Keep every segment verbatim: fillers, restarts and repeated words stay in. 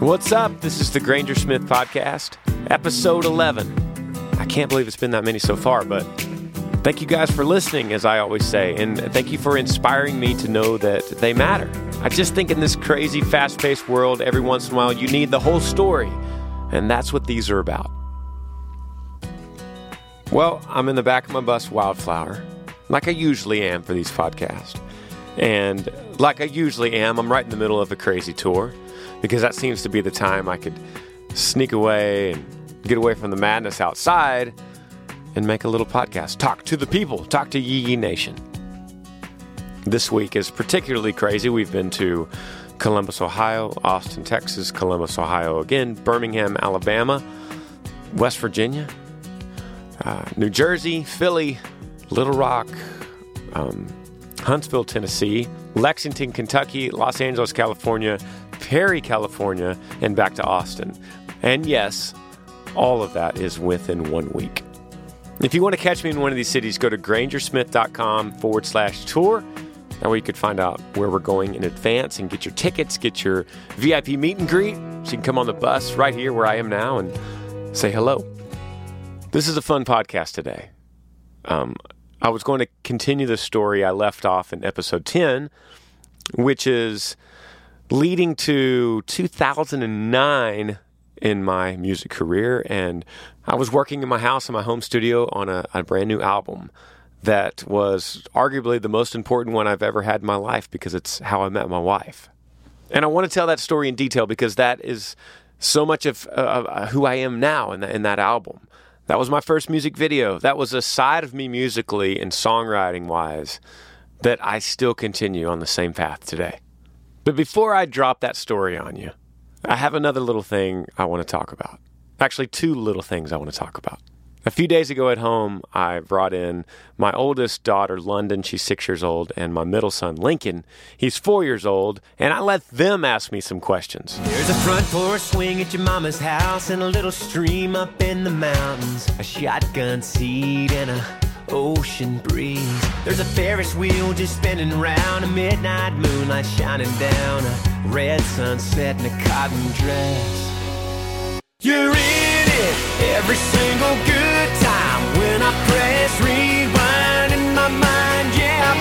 What's up? This is the Granger Smith Podcast, episode eleven. I can't believe it's been that many so far, but thank you guys for listening, as I always say, and thank you for inspiring me to know that they matter. I just think in this crazy, fast-paced world, every once in a while, you need the whole story, and that's what these are about. Well, I'm in the back of my bus, Wildflower, like I usually am for these podcasts. And like I usually am, I'm right in the middle of a crazy tour, because that seems to be the time I could sneak away and get away from the madness outside and make a little podcast. Talk to the people. Talk to Yee Yee Nation. This week is particularly crazy. We've been to Columbus, Ohio, Austin, Texas, Columbus, Ohio again, Birmingham, Alabama, West Virginia, uh, New Jersey, Philly, Little Rock, um, Huntsville, Tennessee, Lexington, Kentucky, Los Angeles, California, Perry, California, and back to Austin. And yes, all of that is within one week. If you want to catch me in one of these cities, go to grangersmith.com forward slash tour. That way you could find out where we're going in advance and get your tickets, get your V I P meet and greet, so you can come on the bus right here where I am now and say hello. This is a fun podcast today. Um, I was going to continue the story I left off in episode ten, which is leading to two thousand nine in my music career, and I was working in my house in my home studio on a, a brand new album that was arguably the most important one I've ever had in my life because it's how I met my wife. And I want to tell that story in detail because that is so much of uh, who I am now in, the, in that album. That was my first music video. That was a side of me musically and songwriting-wise that I still continue on the same path today. But before I drop that story on you, I have another little thing I want to talk about. Actually, two little things I want to talk about. A few days ago at home, I brought in my oldest daughter, London. She's six years old, and my middle son, Lincoln. He's four years old, and I let them ask me some questions. There's a front porch swing at your mama's house and a little stream up in the mountains, a shotgun seat and a ocean breeze. There's a Ferris wheel just spinning round, a midnight moonlight shining down, a red sunset in a cotton dress. You're in it every single good time when I press rewind in my mind, yeah,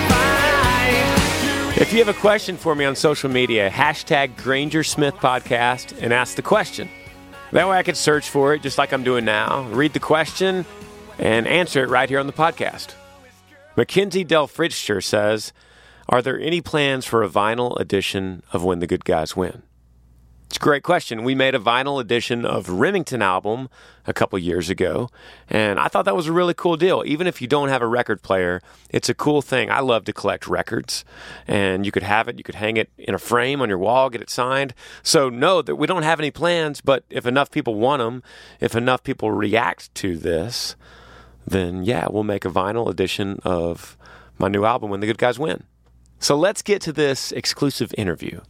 I find. If you have a question for me on social media, hashtag Granger Smith Podcast and ask the question. That way I can search for it just like I'm doing now, read the question, and answer it right here on the podcast. Mackenzie Del Fritzscher says, are there any plans for a vinyl edition of When the Good Guys Win? It's a great question. We made a vinyl edition of Remington album a couple years ago, and I thought that was a really cool deal. Even if you don't have a record player, it's a cool thing. I love to collect records, and you could have it, you could hang it in a frame on your wall, get it signed. So no, that we don't have any plans, but if enough people want them, if enough people react to this, then yeah, we'll make a vinyl edition of my new album, When the Good Guys Win. So let's get to this exclusive interview.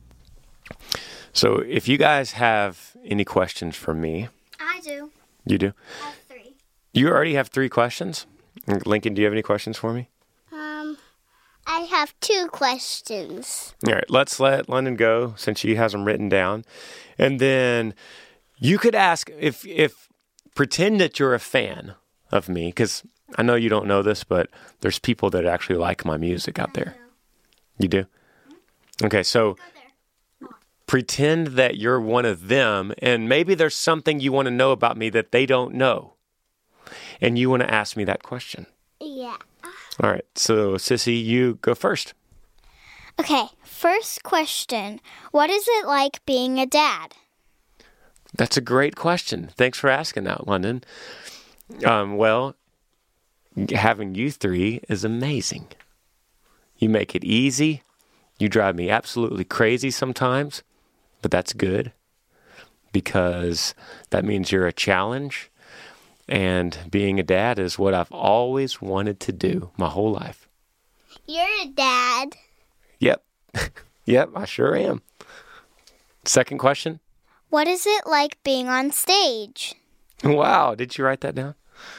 So if you guys have any questions for me. I do. You do? I have three. You already have three questions? Lincoln, do you have any questions for me? Um, I have two questions. All right, let's let London go since she has them written down. And then you could ask if, if pretend that you're a fan of me, because I know you don't know this, but there's people that actually like my music out there. You do? Okay, so pretend that you're one of them, and maybe there's something you want to know about me that they don't know, and you want to ask me that question. Yeah. All right, so Sissy, you go first. Okay, first question. What is it like being a dad? That's a great question. Thanks for asking that, London. Um, well, having you three is amazing. You make it easy. You drive me absolutely crazy sometimes, but that's good because that means you're a challenge. And being a dad is what I've always wanted to do my whole life. You're a dad. Yep. Yep, I sure am. Second question. What is it like being on stage? Wow, did you write that down?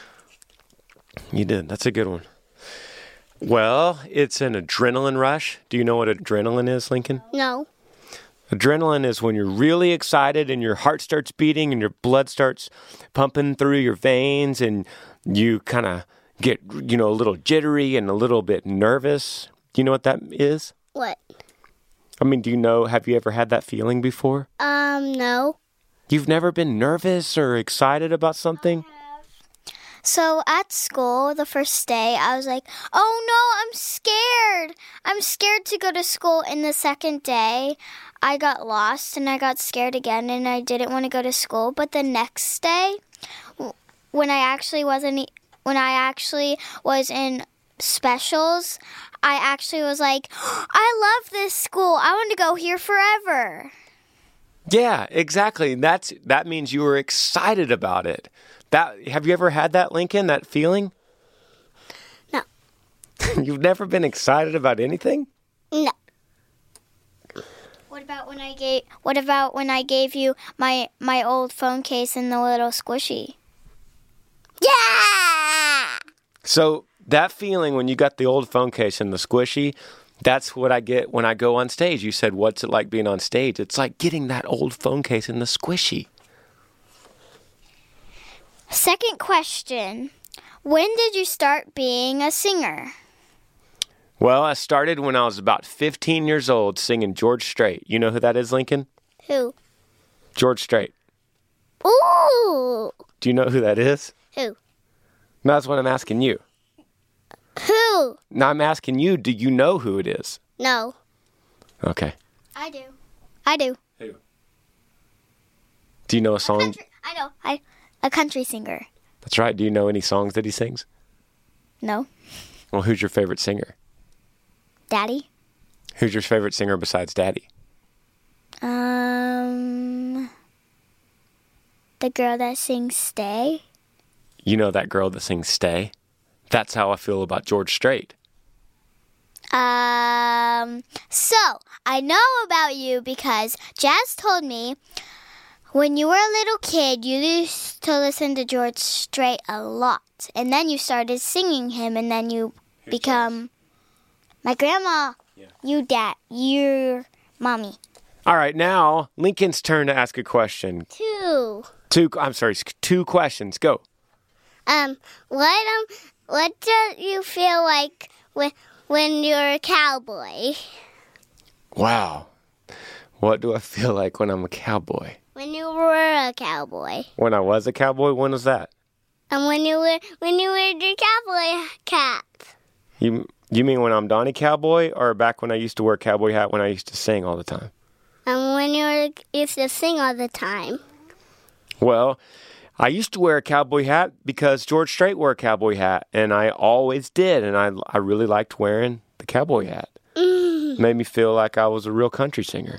You did. That's a good one. Well, it's an adrenaline rush. Do you know what adrenaline is, Lincoln? No. Adrenaline is when you're really excited and your heart starts beating and your blood starts pumping through your veins and you kind of get, you know, a little jittery and a little bit nervous. Do you know what that is? What? I mean, do you know, have you ever had that feeling before? Um, no. You've never been nervous or excited about something? So at school, the first day, I was like, oh no, I'm scared. I'm scared to go to school. And the second day, I got lost and I got scared again and I didn't want to go to school. But the next day, when I actually wasn't, when I actually was in specials, I actually was like, I love this school. I want to go here forever. Yeah, exactly. That's that means you were excited about it. That have you ever had that, Lincoln, that feeling? No. You've never been excited about anything? No. What about when I gave What about when I gave you my my old phone case and the little squishy? Yeah! So, that feeling when you got the old phone case and the squishy, that's what I get when I go on stage. You said, what's it like being on stage? It's like getting that old phone case and the squishy. Second question. When did you start being a singer? Well, I started when I was about fifteen years old singing George Strait. You know who that is, Lincoln? Who? George Strait. Ooh! Do you know who that is? Who? No, that's what I'm asking you. Who? Now I'm asking you, do you know who it is? No. Okay. I do. I do. Who? Do you know a song? A country, I know. I a country singer. That's right. Do you know any songs that he sings? No. Well, who's your favorite singer? Daddy? Who's your favorite singer besides Daddy? Um, the girl that sings Stay. You know that girl that sings Stay? That's how I feel about George Strait. Um, so, I know about you because Jazz told me when you were a little kid, you used to listen to George Strait a lot. And then you started singing him, and then you Who's become Jazz? My grandma, yeah. you dad, your mommy. All right, now Lincoln's turn to ask a question. Two. Two, I'm sorry, two questions. Go. Um, what um, what do you feel like when when you're a cowboy? Wow, what do I feel like when I'm a cowboy? When you were a cowboy. When I was a cowboy, when was that? And when you were when you were your cowboy cap. You you mean when I'm Donnie Cowboy, or back when I used to wear a cowboy hat when I used to sing all the time? And when you were, used to sing all the time. Well, I used to wear a cowboy hat because George Strait wore a cowboy hat, and I always did, and I I really liked wearing the cowboy hat. Mm. Made me feel like I was a real country singer.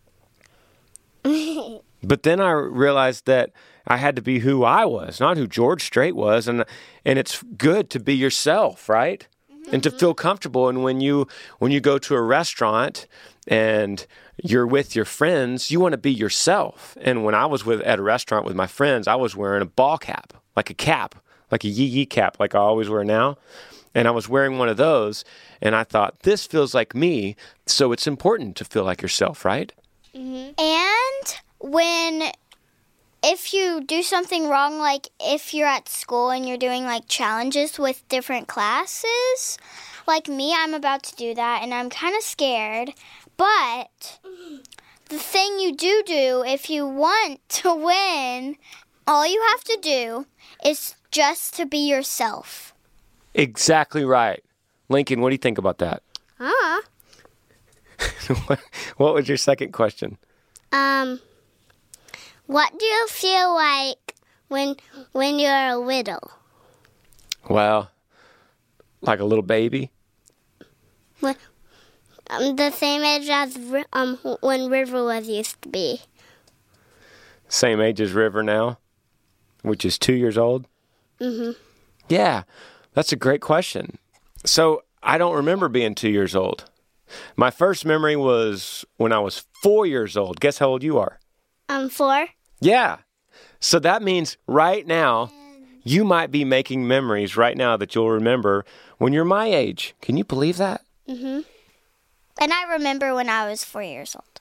But then I realized that I had to be who I was, not who George Strait was, and and it's good to be yourself, right? Mm-hmm. And to feel comfortable. And when you when you go to a restaurant and you're with your friends, you want to be yourself. And when I was with at a restaurant with my friends, I was wearing a ball cap, like a cap, like a yee yee cap, like I always wear now. And I was wearing one of those, and I thought, this feels like me, so it's important to feel like yourself, right? Mm-hmm. And when, if you do something wrong, like if you're at school and you're doing like challenges with different classes, like me, I'm about to do that, and I'm kind of scared. But the thing you do do, if you want to win, all you have to do is just to be yourself. Exactly right. Lincoln, what do you think about that? Huh? what, what was your second question? Um, what do you feel like when when you're little? Well, like a little baby. When, um, the same age as um when River was used to be. Same age as River now, which is two years old? Mm-hmm. Yeah, that's a great question. So I don't remember being two years old. My first memory was when I was four years old. Guess how old you are? Um, four. Yeah. So that means right now, you might be making memories right now that you'll remember when you're my age. Can you believe that? Mm-hmm. And I remember when I was four years old.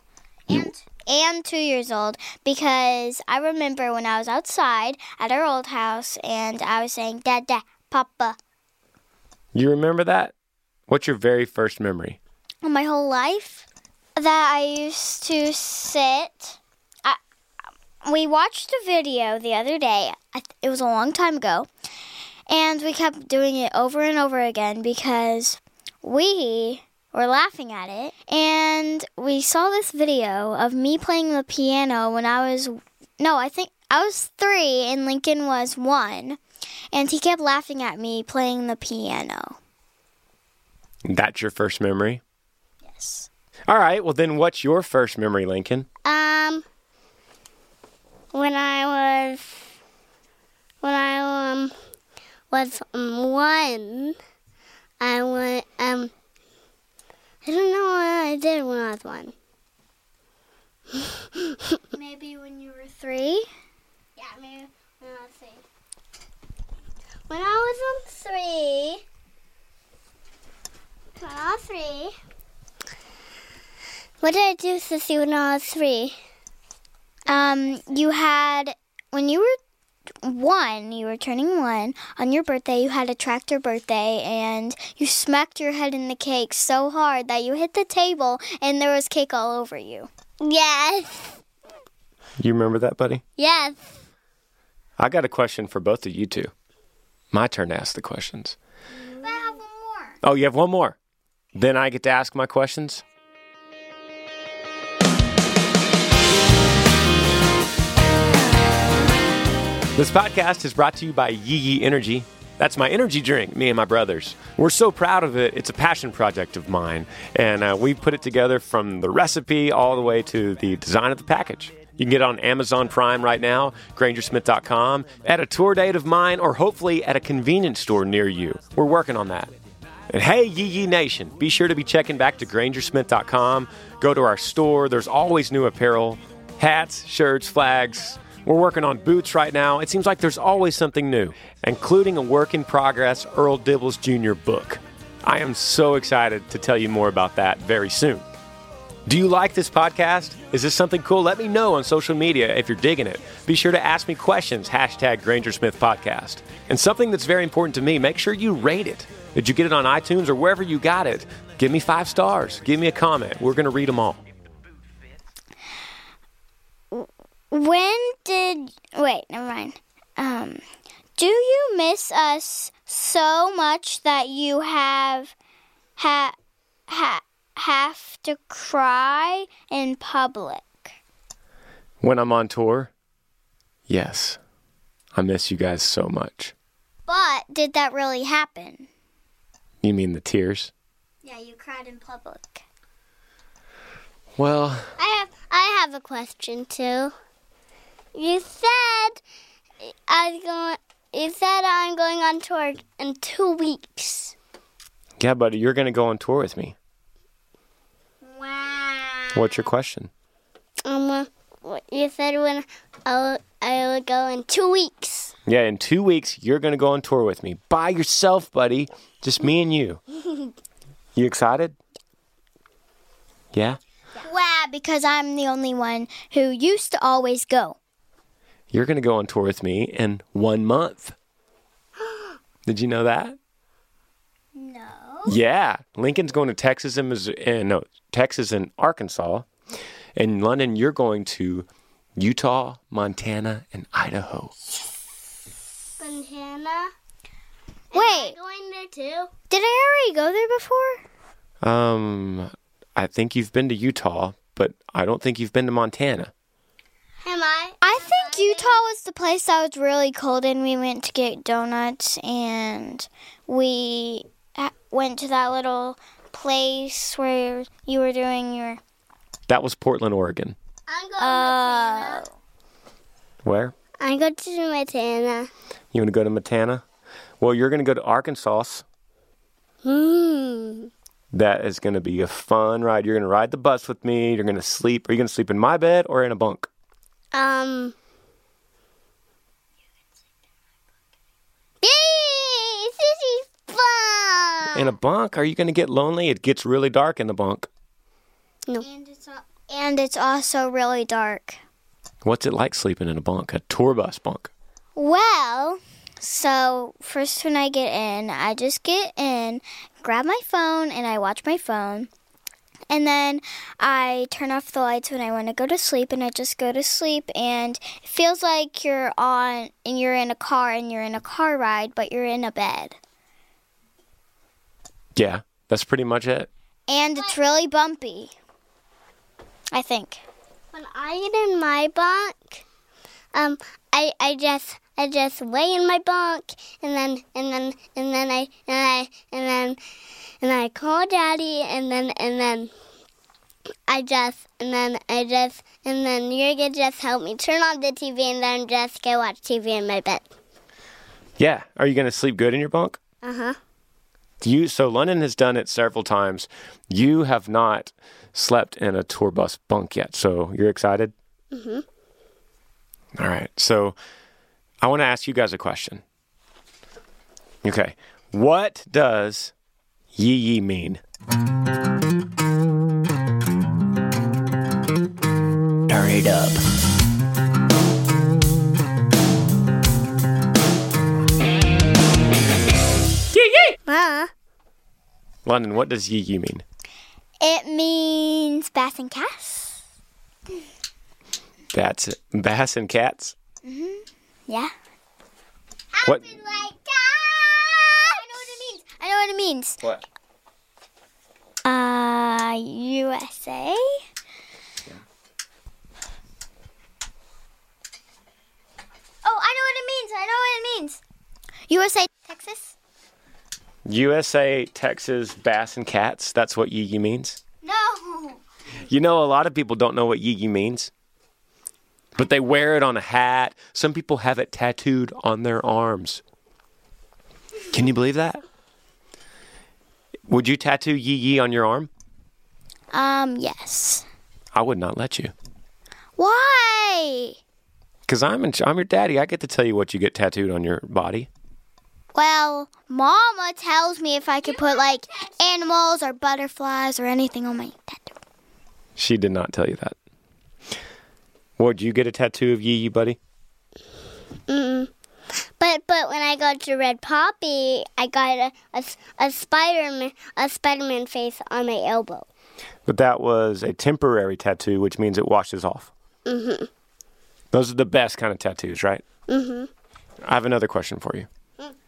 And and two years old, because I remember when I was outside at our old house and I was saying, Dad, Dad, Papa. You remember that? What's your very first memory? My whole life? That I used to sit. I, we watched a video the other day. It was a long time ago. And we kept doing it over and over again because we were laughing at it. And we saw this video of me playing the piano when I was, no, I think I was three and Lincoln was one. And he kept laughing at me playing the piano. That's your first memory? Yes. All right, well then what's your first memory, Lincoln? Um, when I was, when I um, was um, one, I went, um, I don't know what I did when I was one. Maybe when you were three? Yeah, maybe when I was three. When I was on three, when I was three, what did I do, Sissy, when I was three? Um, you had, when you were one, you were turning one, on your birthday, you had a tractor birthday, and you smacked your head in the cake so hard that you hit the table, and there was cake all over you. Yes. You remember that, buddy? Yes. I got a question for both of you two. My turn to ask the questions. But I have one more. Oh, you have one more? Then I get to ask my questions? This podcast is brought to you by Yee Yee Energy. That's my energy drink, me and my brothers. We're so proud of it. It's a passion project of mine. And uh, we put it together from the recipe all the way to the design of the package. You can get it on Amazon Prime right now, Granger Smith dot com, at a tour date of mine, or hopefully at a convenience store near you. We're working on that. And hey, Yee Yee Nation, be sure to be checking back to Granger Smith dot com. Go to our store. There's always new apparel, hats, shirts, flags. We're working on boots right now. It seems like there's always something new, including a work-in-progress Earl Dibbles Junior book. I am so excited to tell you more about that very soon. Do you like this podcast? Is this something cool? Let me know on social media if you're digging it. Be sure to ask me questions, hashtag Granger Smith Podcast. And something that's very important to me, make sure you rate it. Did you get it on iTunes or wherever you got it? Give me five stars. Give me a comment. We're going to read them all. When did, wait, never mind. Um, do you miss us so much that you have, ha, ha, have to cry in public? When I'm on tour, yes. I miss you guys so much. But did that really happen? You mean the tears? Yeah, you cried in public. Well, I have, I have a question too. You said I was going. You said I'm going on tour in two weeks. yeah, buddy, you're going to go on tour with me. Wow. What's your question? Um, you said when I I would go in two weeks. Yeah, in two weeks, you're going to go on tour with me. By yourself, buddy. Just me and you. You excited? Yeah? Wow, because I'm the only one who used to always go. You're going to go on tour with me in one month. Did you know that? No. Yeah. Lincoln's going to Texas and, Missouri, and no, Texas and Arkansas. In London, you're going to Utah, Montana, and Idaho. Montana. Wait. Am I going there too? Did I already go there before? Um, I think you've been to Utah, but I don't think you've been to Montana. Am I? I think Utah was the place that was really cold, and we went to get donuts, and we ha- went to that little place where you were doing your... That was Portland, Oregon. I'm going Oh. to Montana. Where? I go to Montana. You want to go to Montana? Well, you're going to go to Arkansas. Hmm. That is going to be a fun ride. You're going to ride the bus with me. You're going to sleep. Are you going to sleep in my bed or in a bunk? Um. Yay! This is fun. In a bunk? Are you going to get lonely? It gets really dark in the bunk. No. And it's, all, And it's also really dark. What's it like sleeping in a bunk, a tour bus bunk? Well, so first when I get in, I just get in, grab my phone, and I watch my phone. And then I turn off the lights when I want to go to sleep, and I just go to sleep. And it feels like you're on, and you're in a car, and you're in a car ride, but you're in a bed. Yeah, that's pretty much it. And it's really bumpy, I think. When I get in my bunk, um, I I just I just lay in my bunk, and then and then and then I and I and then and I call Daddy, and then and then I just and then I just and then you're gonna just help me turn on the T V, and then just go watch T V in my bed. Yeah, are you gonna sleep good in your bunk? Uh huh. You so London has done it several times. You have not slept in a tour bus bunk yet, so you're excited? Mm-hmm. All right, so I want to ask you guys a question. Okay, what does yee yee mean? Turn it up. Ma. London, what does yee yee mean? It means bass and cats. That's it. Bass and cats? Mm-hmm. Yeah. What? I know what it means. I know what it means. What? Uh, U S A? Yeah. Oh, I know what it means. I know what it means. U S A, Texas? U S A, Texas, bass and cats? That's what yee yee means? No. You know, a lot of people don't know what yee yee means, but they wear it on a hat. Some people have it tattooed on their arms. Can you believe that? Would you tattoo yee yee on your arm? Um, yes. I would not let you. Why? Because I'm, in, I'm your daddy. I get to tell you what you get tattooed on your body. Well, Mama tells me if I could put, like, animals or butterflies or anything on my tattoo. She did not tell you that. Would you get a tattoo of yee yee, buddy? Mm. But but when I got to Red Poppy, I got a, a, a Spider-Man a Spider-Man face on my elbow. But that was a temporary tattoo, which means it washes off. Mm-hmm. Those are the best kind of tattoos, right? Mm-hmm. I have another question for you.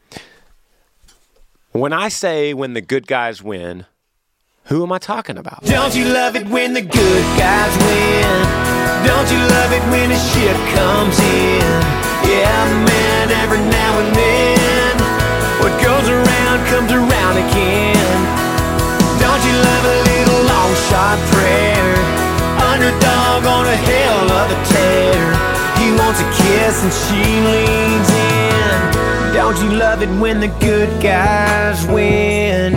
When I say when the good guys win, who am I talking about? Don't you love it when the good guys win? Don't you love it when a ship comes in? Yeah, man, every now and then what goes around comes around again. Don't you love a little long shot prayer? Underdog on a hell of a tear. He wants a kiss and she leans in. Don't you love it when the good guys win?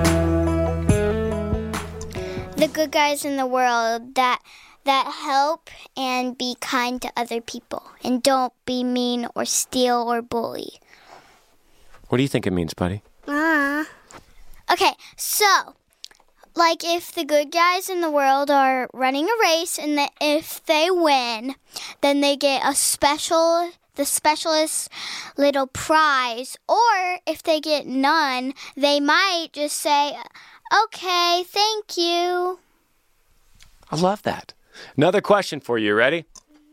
The good guys in the world that that help and be kind to other people and don't be mean or steal or bully. What do you think it means, buddy? Ah. Okay, so like if the good guys in the world are running a race and that if they win, then they get a special the specialist little prize, or if they get none, they might just say, okay, thank you. I love that. Another question for you. Ready?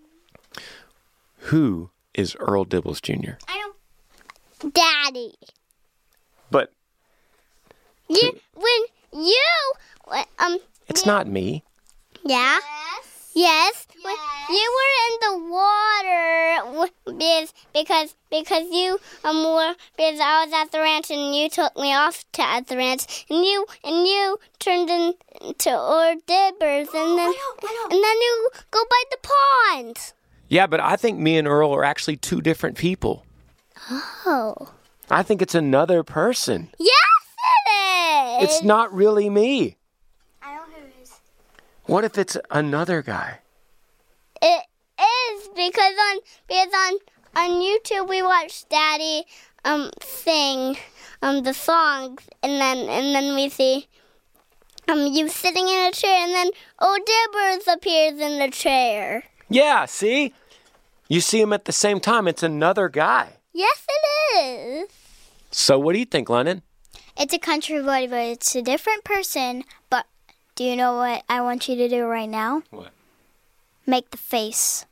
Who is Earl Dibbles Junior? I don't. Daddy. But You when you when, um it's not me. yeah. Yes. Yes, when Yes. you were in the water w- because because because you um were because I was at the ranch and you took me off to at the ranch and you and you turned into Earl Dibbers and then I know, I know. and then you go by the pond. Yeah, but I think me and Earl are actually two different people. Oh. I think it's another person. Yes, it is. It's not really me. I know who it is. What if it's another guy? It is because on because on on YouTube we watch Daddy um sing um the songs and then and then we see um, you sitting in a chair, and then old Dibbers appears in the chair. Yeah, see? You see him at the same time. It's another guy. Yes, it is. So what do you think, Lennon? It's a country boy, but it's a different person. But do you know what I want you to do right now? What? Make the face.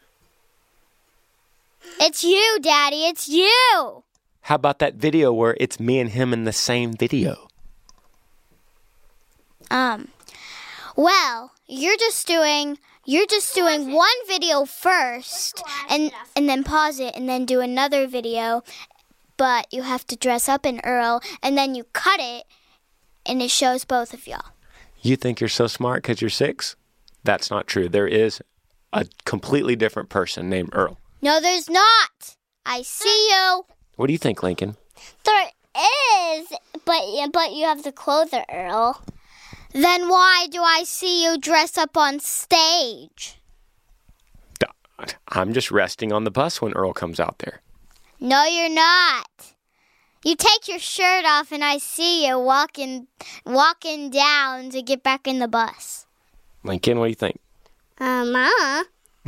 It's you, Daddy. It's you. How about that video where it's me and him in the same video? Um, well, you're just doing you're just doing one video first and and then pause it and then do another video, but you have to dress up in Earl and then you cut it and it shows both of y'all. You think you're so smart because you're six? That's not true. There is a completely different person named Earl. No, there's not. I see you. What do you think, Lincoln? There is, but but you have to close it, Earl. Then why do I see you dress up on stage? I'm just resting on the bus when Earl comes out there. No, you're not. You take your shirt off and I see you walking walking down to get back in the bus. Lincoln, what do you think? Uh, Ma?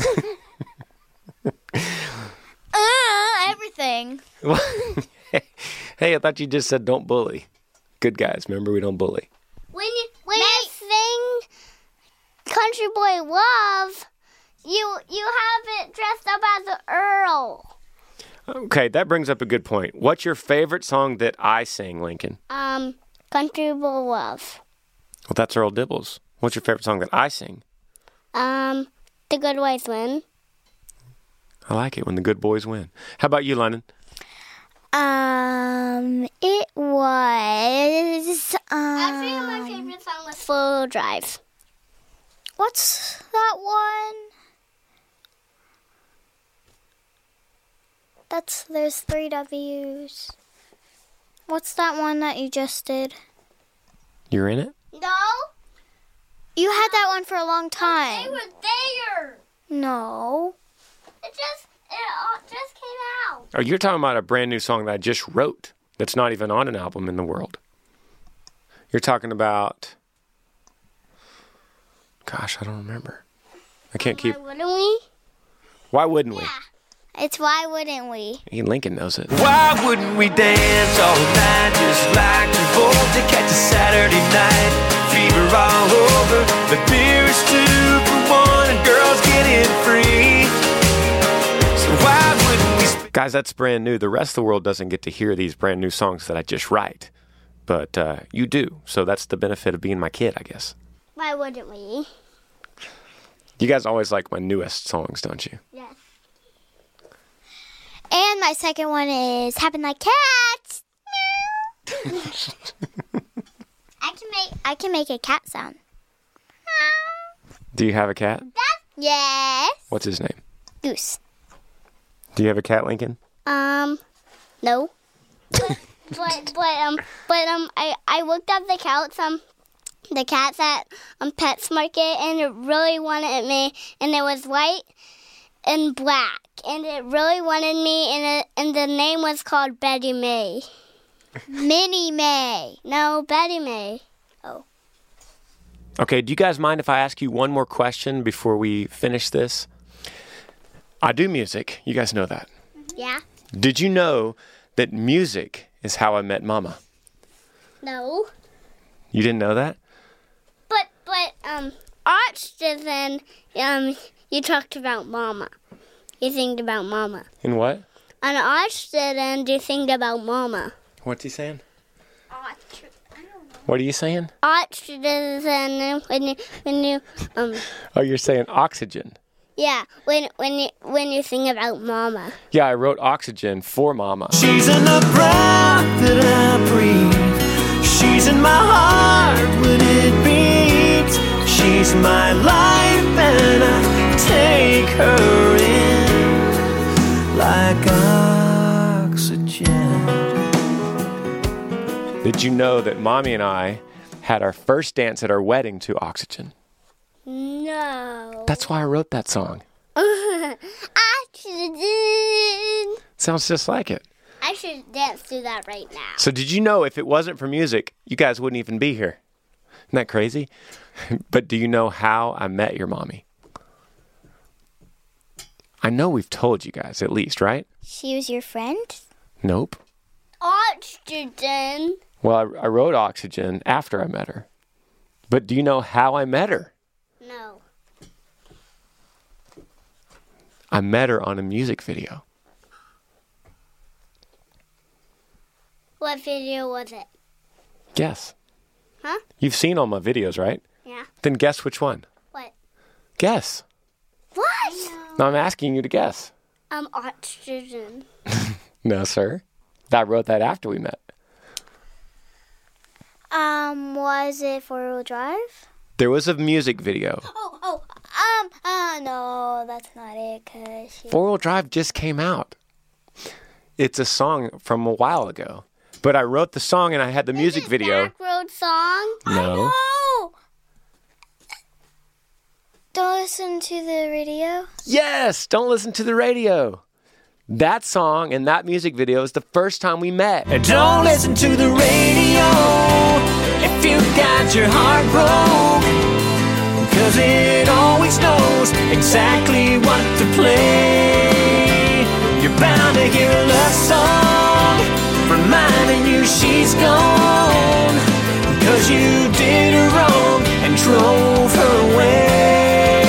uh, everything. Hey, I thought you just said don't bully. Good guys, remember we don't bully. When you when you sing Country Boy Love, you you have it dressed up as an Earl. Okay, that brings up a good point. What's your favorite song that I sing, Lincoln? Um, Country Boy Love. Well, that's Earl Dibbles. What's your favorite song that I sing? Um, The Good Boys Win. I like it when the good boys win. How about you, Lennon? Um, it was, um... Actually, my favorite song was Four-Wheel Drive. What's that one? That's, there's three W's. What's that one that you just did? You're in it? No. You had that one for a long time. They were there. No. It just, it all just came out. Oh, you're talking about a brand new song that I just wrote that's not even on an album in the world. You're talking about... Gosh, I don't remember. I can't keep... Why wouldn't we? Why wouldn't we? Yeah. It's Why Wouldn't We? Hey, Lincoln knows it. Why wouldn't we dance all night just like Travolta? Catch a Saturday night fever all over. The beer is two for one and girls get in free. So why wouldn't we? Sp- Guys, that's brand new. The rest of the world doesn't get to hear these brand new songs that I just write. But uh, you do. So that's the benefit of being my kid, I guess. Why wouldn't we? You guys always like my newest songs, don't you? Yes. And my second one is Happen Like Cats. I can make I can make a cat sound. Do you have a cat? Yes. What's his name? Goose. Do you have a cat, Lincoln? Um, no. but, but but um but um I I looked up the cats um the cats at um PetSmarket and it really wanted me and it was white and black and it really wanted me and it, and the name was called Betty May. Minnie May. No, Betty May. Oh. Okay, do you guys mind if I ask you one more question before we finish this? I do music. You guys know that. Yeah. Did you know that music is how I met Mama? No. You didn't know that? But but um Archdiven um you talked about Mama. You think about Mama. In what? On Archdiven you think about Mama. What's he saying? Arch What are you saying? Archdiven when you when you um Oh, you're saying oxygen. yeah when when you when you think about Mama. Yeah, I wrote Oxygen for Mama. She's in the breath that I breathe. She's in my heart when it beats. She's my life and I take her in like oxygen. Did you know that Mommy and I had our first dance at our wedding to Oxygen? No. That's why I wrote that song. Oxygen. Sounds just like it. I should dance to that right now. So did you know if it wasn't for music, you guys wouldn't even be here? Isn't that crazy? But do you know how I met your mommy? I know we've told you guys at least, right? She was your friend? Nope. Oxygen. Well, I, I wrote Oxygen after I met her. But do you know how I met her? No. I met her on a music video. What video was it? Guess. Huh? You've seen all my videos, right? Yeah. Then guess which one. What? Guess. What? No, I'm asking you to guess. Um, oxygen. No, sir. I wrote that after we met. Um, was it four-wheel drive? There was a music video. Oh, oh, um, uh, no, that's not it, cause she... Four-wheel drive just came out. It's a song from a while ago. But I wrote the song and I had the music video. Back road song. No. Oh! Don't listen to the radio. Yes, don't listen to the radio. That song and that music video is the first time we met. Don't listen to the radio if you got your heart broke, 'cause it always knows exactly what to play. You're bound to hear a love song reminding you she's gone, 'cause you did her wrong and drove her away.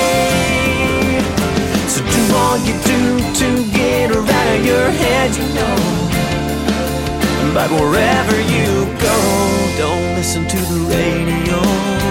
So do all you do to get her out of your head, you know. But wherever you go, don't listen to the radio.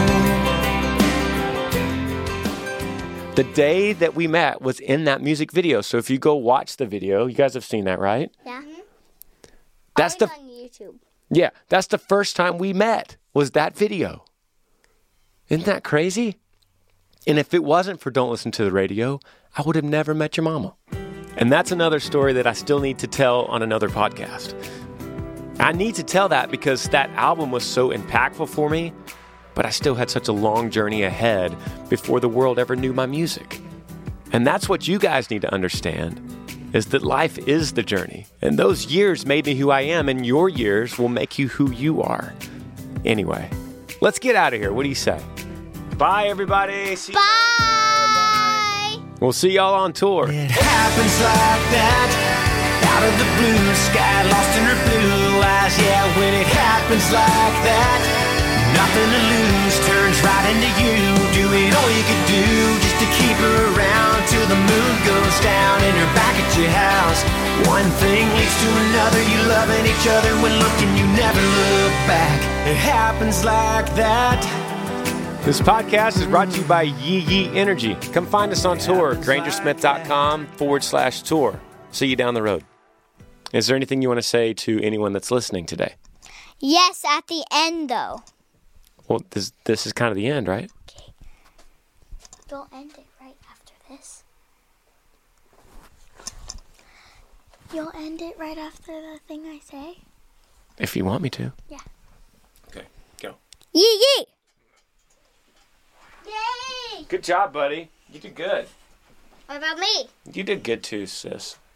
The day that we met was in that music video. So if you go watch the video, you guys have seen that, right? Yeah. That's the Always on YouTube. Yeah, that's the first time we met, was that video. Isn't that crazy? And if it wasn't for Don't Listen to the Radio, I would have never met your mama. And that's another story that I still need to tell on another podcast. I need to tell that because that album was so impactful for me, but I still had such a long journey ahead before the world ever knew my music. And that's what you guys need to understand, is that life is the journey. And those years made me who I am, and your years will make you who you are. Anyway, let's get out of here. What do you say? Bye, everybody. See Bye. you. We'll see y'all on tour. It happens like that, out of the blue sky, lost in her blue eyes. Yeah, when it happens like that, nothing to lose, turns right into you. Doing all you could do just to keep her around till the moon goes down and you're back at your house. One thing leads to another, you loving each other when looking, you never look back. It happens like that. This podcast is brought to you by Yee Yee Energy. Come find us on tour, grangersmith.com forward slash tour. See you down the road. Is there anything you want to say to anyone that's listening today? Yes, at the end, though. Well, this this is kind of the end, right? Okay. You'll end it right after this. You'll end it right after the thing I say? If you want me to. Yeah. Okay, go. Yee yee! Yay! Good job, buddy. You did good. What about me? You did good too, sis.